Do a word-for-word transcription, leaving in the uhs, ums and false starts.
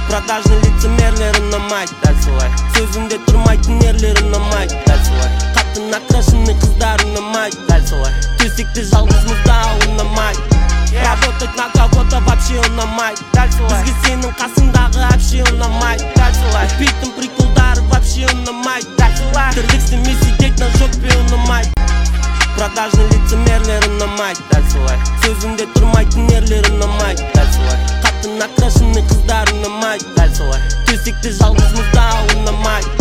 Продажный лицемерлер ұнамайды, дәл солай. Сөзінде тұрмайтын ерлер ұнамайды, дәл солай. Қатты накрашенный қыздар ұнамайды, дәл солай. Төсекте жалғыз мұздау ұнамайды. Работать на кого-то вообще ұнамайды, дәл солай. Бізге сенің қасыңдағы вообще ұнамайды, дәл солай. Үтпейтін приколдары вообще ұнамайды, дәл солай. Тірліксіме сидеть на жопе ұнамайды. Продажный лицемерлер ұнамайды, дәл солай. Сөзінде тұрмайтын ерлер ұнамайды, дәл солай. Қатты накрашенный қыздар ұнамайды, дәл солай. Төсекте жалғыз мұздау ұнамайды.